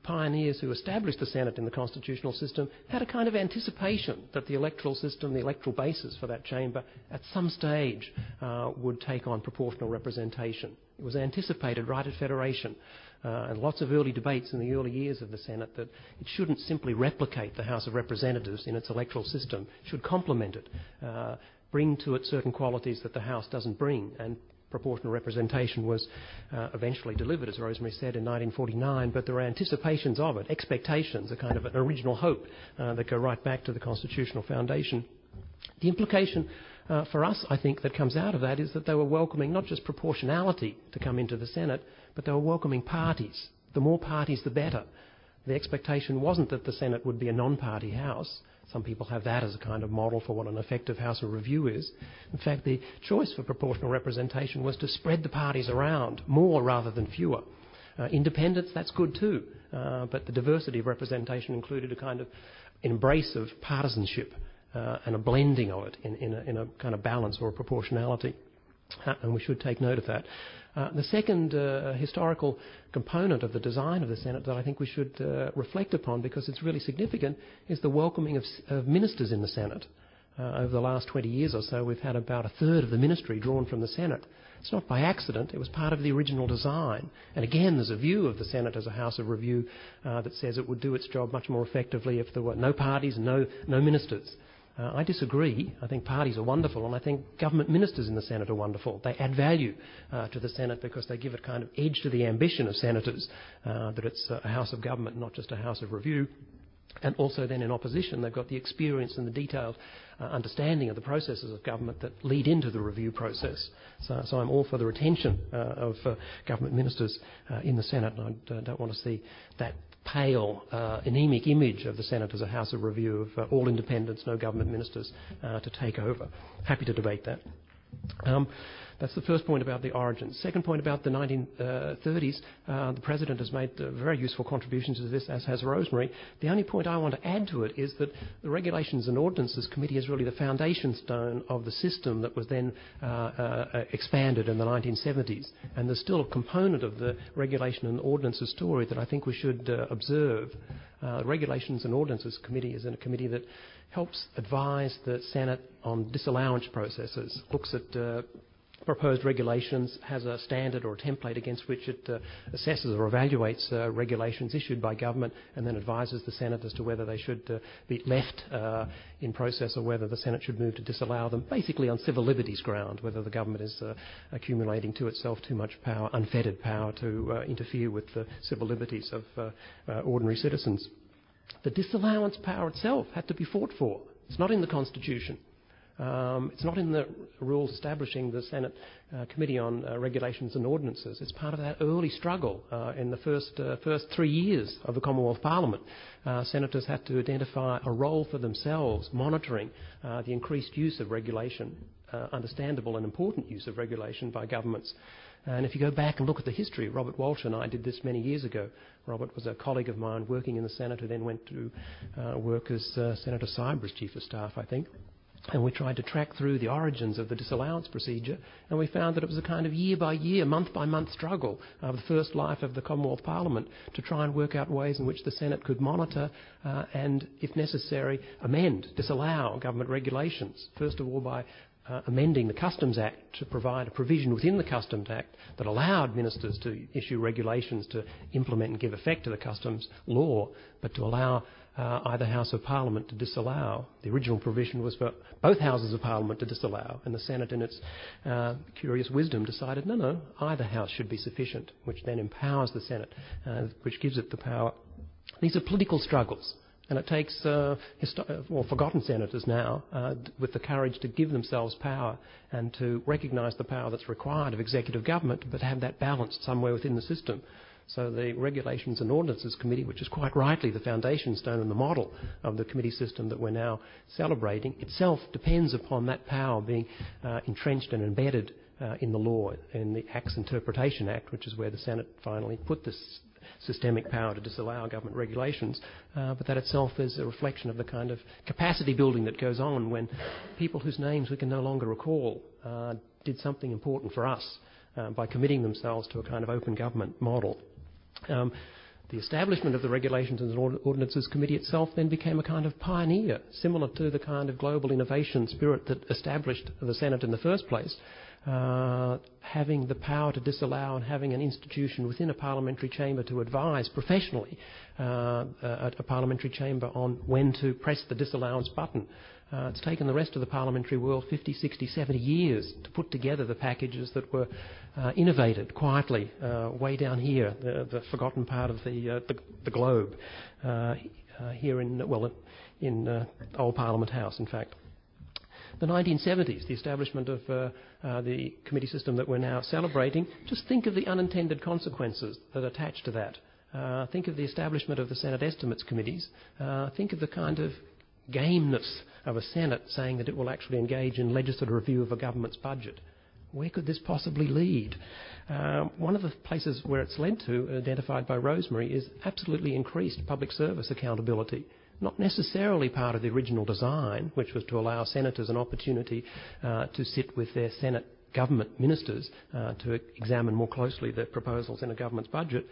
pioneers who established the Senate in the constitutional system had a kind of anticipation that the electoral system, the electoral basis for that chamber, at some stage would take on proportional representation. It was anticipated right at Federation, and lots of early debates in the early years of the Senate that it shouldn't simply replicate the House of Representatives in its electoral system, it should complement it, bring to it certain qualities that the House doesn't bring, and proportional representation was eventually delivered, as Rosemary said, in 1949, but there are anticipations of it, expectations, a kind of an original hope that go right back to the constitutional foundation. The implication for us, I think, that comes out of that is that they were welcoming not just proportionality to come into the Senate, but they were welcoming parties. The more parties, the better. The expectation wasn't that the Senate would be a non-party House. Some people have that as a kind of model for what an effective House of Review is. In fact, the choice for proportional representation was to spread the parties around, more rather than fewer. Independence, that's good too, but the diversity of representation included a kind of embrace of partisanship and a blending of it in a kind of balance or a proportionality. And we should take note of that. The second historical component of the design of the Senate that I think we should reflect upon, because it's really significant, is the welcoming of ministers in the Senate. Over the last 20 years or so, we've had about a third of the ministry drawn from the Senate. It's not by accident. It was part of the original design. And again, there's a view of the Senate as a House of Review that says it would do its job much more effectively if there were no parties and no ministers. I disagree. I think parties are wonderful, and I think government ministers in the Senate are wonderful. They add value to the Senate because they give it kind of edge to the ambition of senators, that it's a House of Government, not just a House of Review. And also then in opposition, they've got the experience and the detailed understanding of the processes of government that lead into the review process. So I'm all for the retention of government ministers in the Senate, and I don't want to see that pale, anemic image of the Senate as a House of Review of all independents, no government ministers to take over. Happy to debate that. That's the first point about the origins. Second point about the 1930s, the President has made very useful contributions to this, as has Rosemary. The only point I want to add to it is that the Regulations and Ordinances Committee is really the foundation stone of the system that was then expanded in the 1970s. And there's still a component of the Regulation and Ordinances story that I think we should observe. The Regulations and Ordinances Committee is a committee that helps advise the Senate on disallowance processes, looks at proposed regulations, has a standard or a template against which it assesses or evaluates regulations issued by government, and then advises the Senate as to whether they should be left in process or whether the Senate should move to disallow them, basically on civil liberties ground, whether the government is accumulating to itself too much power, unfettered power to interfere with the civil liberties of ordinary citizens. The disallowance power itself had to be fought for. It's not in the Constitution. It's not in the rules establishing the Senate Committee on Regulations and Ordinances. It's part of that early struggle in the first 3 years of the Commonwealth Parliament. Senators had to identify a role for themselves, monitoring the increased use of regulation, understandable and important use of regulation by governments. And if you go back and look at the history, Robert Walsh and I did this many years ago. Robert was a colleague of mine working in the Senate who then went to work as Senator Cyber's Chief of Staff, I think. And we tried to track through the origins of the disallowance procedure, and we found that it was a kind of year-by-year, month-by-month struggle of the first life of the Commonwealth Parliament to try and work out ways in which the Senate could monitor and, if necessary, amend, disallow government regulations. First of all, by amending the Customs Act to provide a provision within the Customs Act that allowed ministers to issue regulations to implement and give effect to the customs law, but to allow either House of Parliament to disallow. The original provision was for both Houses of Parliament to disallow, and the Senate, in its curious wisdom, decided no, either House should be sufficient, which then empowers the Senate, which gives it the power. These are political struggles. And it takes forgotten senators now with the courage to give themselves power and to recognise the power that's required of executive government, but have that balanced somewhere within the system. So the Regulations and Ordinances Committee, which is quite rightly the foundation stone and the model of the committee system that we're now celebrating, itself depends upon that power being entrenched and embedded in the law, in the Acts Interpretation Act, which is where the Senate finally put this systemic power to disallow government regulations, but that itself is a reflection of the kind of capacity building that goes on when people whose names we can no longer recall did something important for us by committing themselves to a kind of open government model. The establishment of the Regulations and Ordinances Committee itself then became a kind of pioneer, similar to the kind of global innovation spirit that established the Senate in the first place, having the power to disallow and having an institution within a parliamentary chamber to advise professionally a parliamentary chamber on when to press the disallowance button. It's taken the rest of the parliamentary world 50, 60, 70 years to put together the packages that were innovated quietly way down here, the forgotten part of the globe, here in Old Parliament House, in fact. The 1970s, the establishment of the committee system that we're now celebrating, just think of the unintended consequences that attach to that. Think of the establishment of the Senate Estimates Committees. Think of the kind of gameness of a Senate saying that it will actually engage in legislative review of a government's budget. Where could this possibly lead? One of the places where it's led to, identified by Rosemary, is absolutely increased public service accountability. Not necessarily part of the original design, which was to allow senators an opportunity to sit with their Senate government ministers to examine more closely the proposals in a government's budget,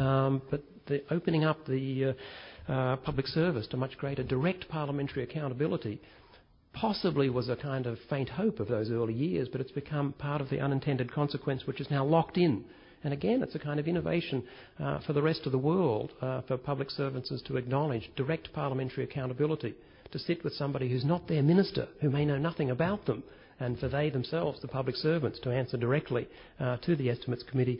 but the opening up the public service to much greater direct parliamentary accountability possibly was a kind of faint hope of those early years, but it's become part of the unintended consequence which is now locked in. And again, it's a kind of innovation for the rest of the world, for public servants to acknowledge direct parliamentary accountability, to sit with somebody who's not their minister, who may know nothing about them, and for they themselves, the public servants, to answer directly to the Estimates Committee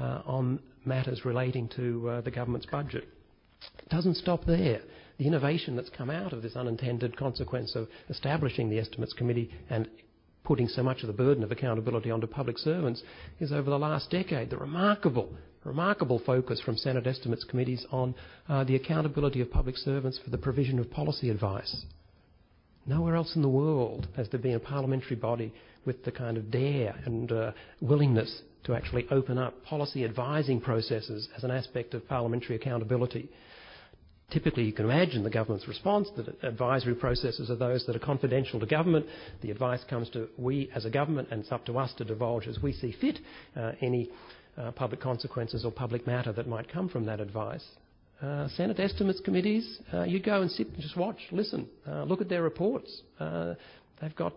on matters relating to the government's budget. It doesn't stop there. The innovation that's come out of this unintended consequence of establishing the Estimates Committee and putting so much of the burden of accountability onto public servants is over the last decade the remarkable focus from Senate Estimates Committees on the accountability of public servants for the provision of policy advice. Nowhere else in the world has there been a parliamentary body with the kind of dare and willingness to actually open up policy advising processes as an aspect of parliamentary accountability. Typically, you can imagine the government's response that advisory processes are those that are confidential to government. The advice comes to we as a government, and it's up to us to divulge as we see fit any public consequences or public matter that might come from that advice. Senate Estimates Committees, you go and sit and just watch, listen, look at their reports. They've got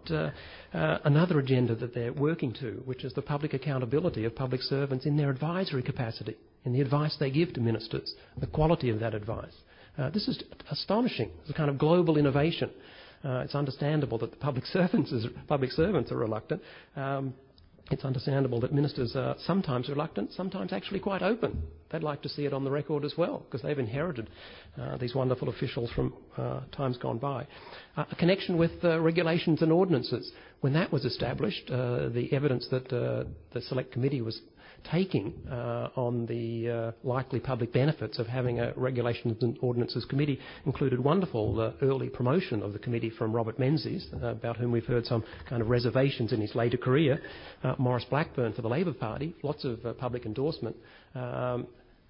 another agenda that they're working to, which is the public accountability of public servants in their advisory capacity, in the advice they give to ministers, the quality of that advice. This is astonishing. It's a kind of global innovation. It's understandable that the public servants are reluctant. It's understandable that ministers are sometimes reluctant, sometimes actually quite open. They'd like to see it on the record as well, because they've inherited these wonderful officials from times gone by. A connection with regulations and ordinances. When that was established, the evidence that the Select Committee was taking on the likely public benefits of having a Regulations and Ordinances Committee included wonderful early promotion of the committee from Robert Menzies, about whom we've heard some kind of reservations in his later career, Maurice Blackburn for the Labor Party, lots of public endorsement. The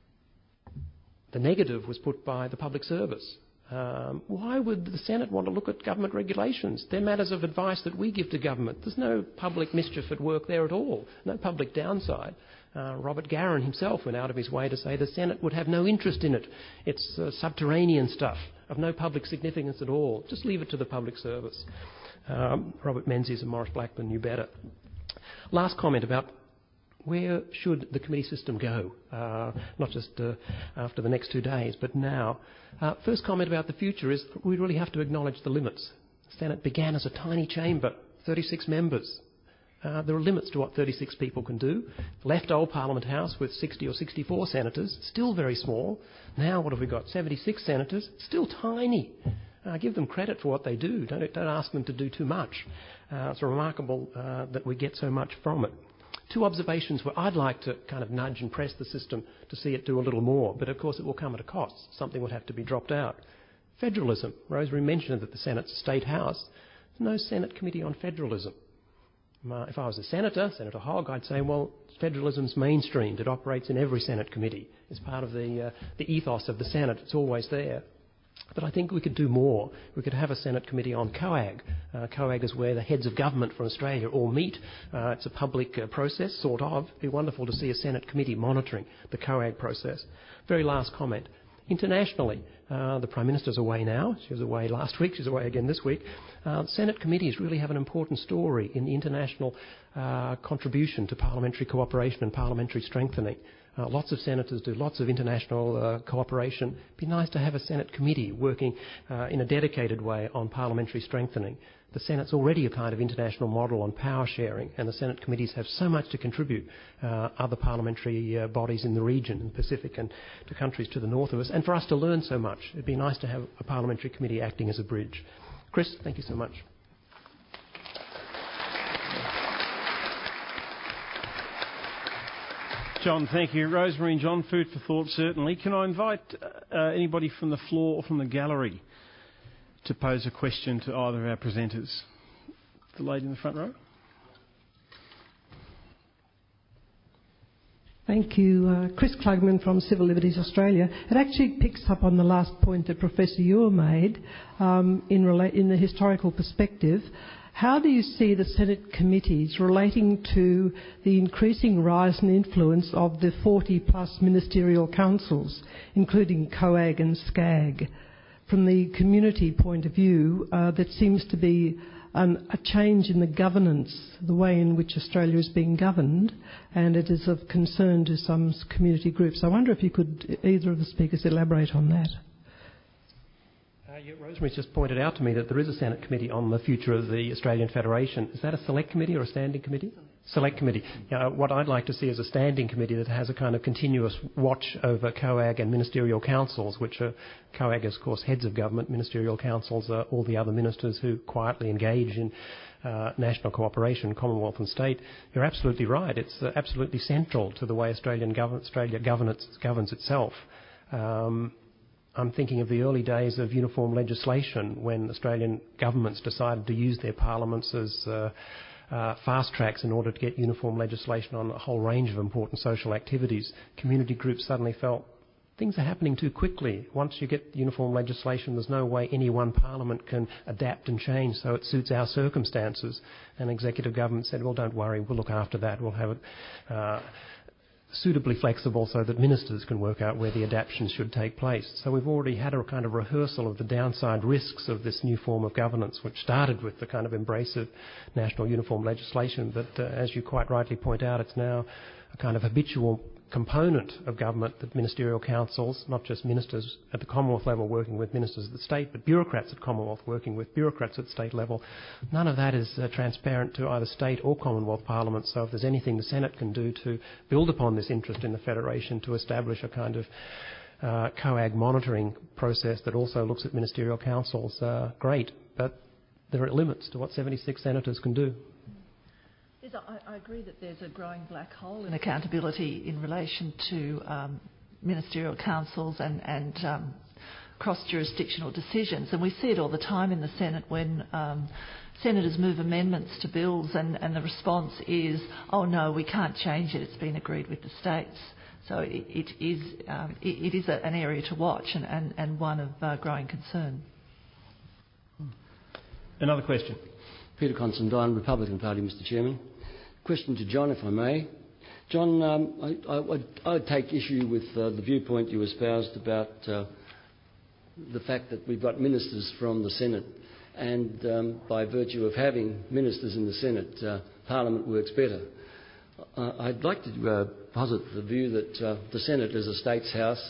negative was put by the public service. Why would the Senate want to look at government regulations? They're matters of advice that we give to government. There's no public mischief at work there at all, no public downside. Robert Garron himself went out of his way to say the Senate would have no interest in it. It's subterranean stuff of no public significance at all. Just leave it to the public service. Robert Menzies and Maurice Blackburn knew better. Last comment about where should the committee system go, not just after the next 2 days, but now. First comment about the future is we really have to acknowledge the limits. The Senate began as a tiny chamber, 36 members. There are limits to what 36 people can do. Left Old Parliament House with 60 or 64 senators, still very small. Now what have we got? 76 senators, still tiny. Give them credit for what they do. Don't ask them to do too much. It's remarkable that we get so much from it. 2 observations where I'd like to kind of nudge and press the system to see it do a little more, but of course it will come at a cost. Something would have to be dropped out. Federalism. Rosemary mentioned that the Senate's a state house. There's no Senate Committee on Federalism. If I was a senator, Senator Hogg, I'd say, well, federalism's mainstreamed. It operates in every Senate committee. It's part of the ethos of the Senate. It's always there. But I think we could do more. We could have a Senate committee on COAG. COAG is where the heads of government from Australia all meet. It's a public process, sort of. It'd be wonderful to see a Senate committee monitoring the COAG process. Very last comment. Internationally, the Prime Minister's away now. She was away last week. She's away again this week. Senate committees really have an important story in the international contribution to parliamentary cooperation and parliamentary strengthening. Lots of senators do lots of international cooperation. It'd be nice to have a Senate committee working in a dedicated way on parliamentary strengthening. The Senate's already a kind of international model on power sharing, and the Senate committees have so much to contribute, other parliamentary bodies in the region, in the Pacific and to countries to the north of us, and for us to learn so much. It'd be nice to have a parliamentary committee acting as a bridge. Chris, thank you so much. John, thank you. Rosemary and John, food for thought, certainly. Can I invite anybody from the floor or from the gallery to pose a question to either of our presenters? The lady in the front row. Thank you. Chris Klugman from Civil Liberties Australia. It actually picks up on the last point that Professor Ewer made in the historical perspective. How do you see the Senate committees relating to the increasing rise and influence of the 40-plus ministerial councils, including COAG and SCAG? From the community point of view, there seems to be a change in the governance, the way in which Australia is being governed, and it is of concern to some community groups. I wonder if you could, either of the speakers, elaborate on that. Rosemary's just pointed out to me that there is a Senate committee on the future of the Australian Federation. Is that a select committee or a standing committee? Select committee. What I'd like to see is a standing committee that has a kind of continuous watch over COAG and ministerial councils, which are COAG is, of course, heads of government. Ministerial councils are all the other ministers who quietly engage in national cooperation, Commonwealth and state. You're absolutely right. It's absolutely central to the way Australia governs itself. I'm thinking of the early days of uniform legislation when Australian governments decided to use their parliaments as fast tracks in order to get uniform legislation on a whole range of important social activities. Community groups suddenly felt things are happening too quickly. Once you get uniform legislation, there's no way any one parliament can adapt and change so it suits our circumstances. And executive government said, well, don't worry, we'll look after that. We'll have it suitably flexible so that ministers can work out where the adaptations should take place. So we've already had a kind of rehearsal of the downside risks of this new form of governance, which started with the kind of embrace of national uniform legislation. But as you quite rightly point out, it's now a kind of habitual component of government that ministerial councils, not just ministers at the Commonwealth level working with ministers at the state, but bureaucrats at Commonwealth working with bureaucrats at state level. None of that is transparent to either state or Commonwealth Parliament, so if there's anything the Senate can do to build upon this interest in the Federation to establish a kind of COAG monitoring process that also looks at ministerial councils, great, but there are limits to what 76 senators can do. Yes, I agree that there's a growing black hole in accountability in relation to ministerial councils and cross-jurisdictional decisions. And we see it all the time in the Senate when senators move amendments to bills and the response is, oh no, we can't change it, it's been agreed with the states. So it is an area to watch and one of growing concern. Another question. Peter Considine, Republican Party, Mr Chairman. Question to John, if I may. John, I would take issue with the viewpoint you espoused about the fact that we've got ministers from the Senate, and by virtue of having ministers in the Senate, Parliament works better. I'd like to posit the view that the Senate as a state's house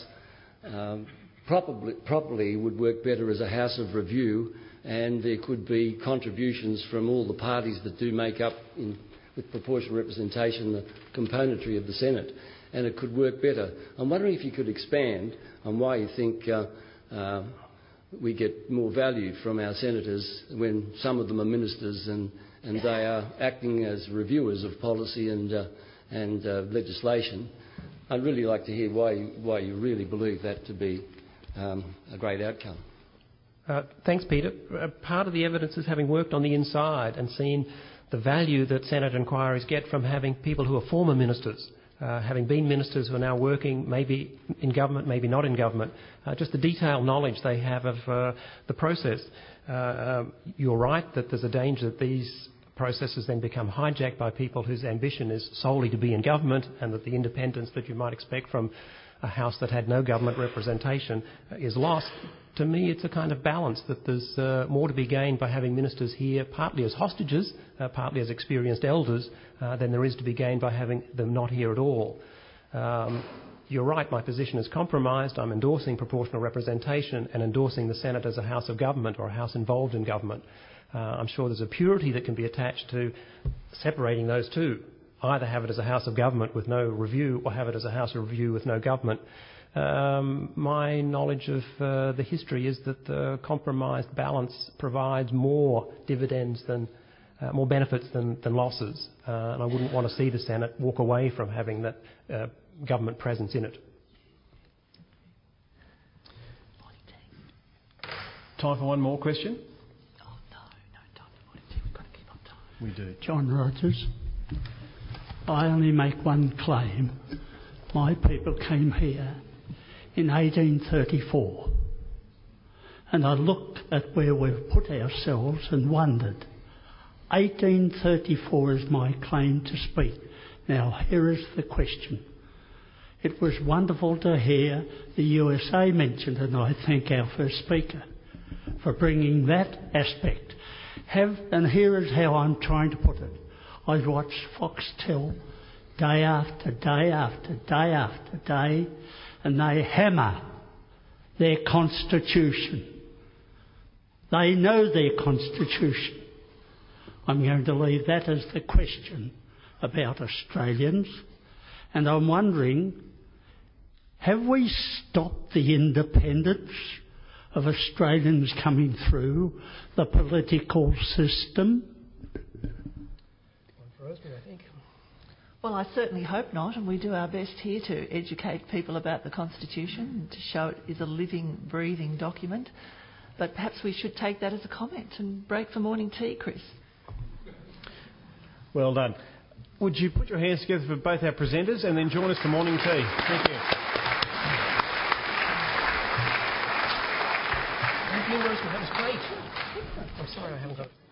properly would work better as a house of review, and there could be contributions from all the parties that do make up, with proportional representation, the componentry of the Senate, and it could work better. I'm wondering if you could expand on why you think we get more value from our senators when some of them are ministers and they are acting as reviewers of policy and legislation. I'd really like to hear why you really believe that to be a great outcome. Thanks, Peter. Part of the evidence is having worked on the inside and seen the value that Senate inquiries get from having people who are former ministers having been ministers who are now working, maybe in government, maybe not in government, just the detailed knowledge they have of the process. You're right that there's a danger that these processes then become hijacked by people whose ambition is solely to be in government, and that the independence that you might expect from a House that had no government representation is lost. To me, it's a kind of balance, that there's more to be gained by having ministers here, partly as hostages, partly as experienced elders, than there is to be gained by having them not here at all. You're right, my position is compromised. I'm endorsing proportional representation and endorsing the Senate as a House of government, or a House involved in government. I'm sure there's a purity that can be attached to separating those two. Either have it as a House of government with no review, or have it as a House of review with no government. My knowledge of the history is that the compromised balance provides more dividends than more benefits than losses, and I wouldn't want to see the Senate walk away from having that government presence in it. Time for one more question. Oh, no time for morning tea. We've got to keep on time. We do. John Rogers. I only make one claim. My people came here in 1834, and I looked at where we've put ourselves and wondered. 1834 is my claim to speak. Now, here is the question. It was wonderful to hear the USA mentioned, and I thank our first speaker for bringing that aspect. And here is how I'm trying to put it. I watch Foxtel day after day after day after day, and they hammer their constitution. They know their constitution. I'm going to leave that as the question about Australians, and I'm wondering, have we stopped the independence of Australians coming through the political system? Well, I certainly hope not, and we do our best here to educate people about the Constitution and to show it is a living, breathing document. But perhaps we should take that as a comment and break for morning tea, Chris. Well done. Would you put your hands together for both our presenters and then join us for morning tea? Thank you. That was great. I'm sorry I haven't got it.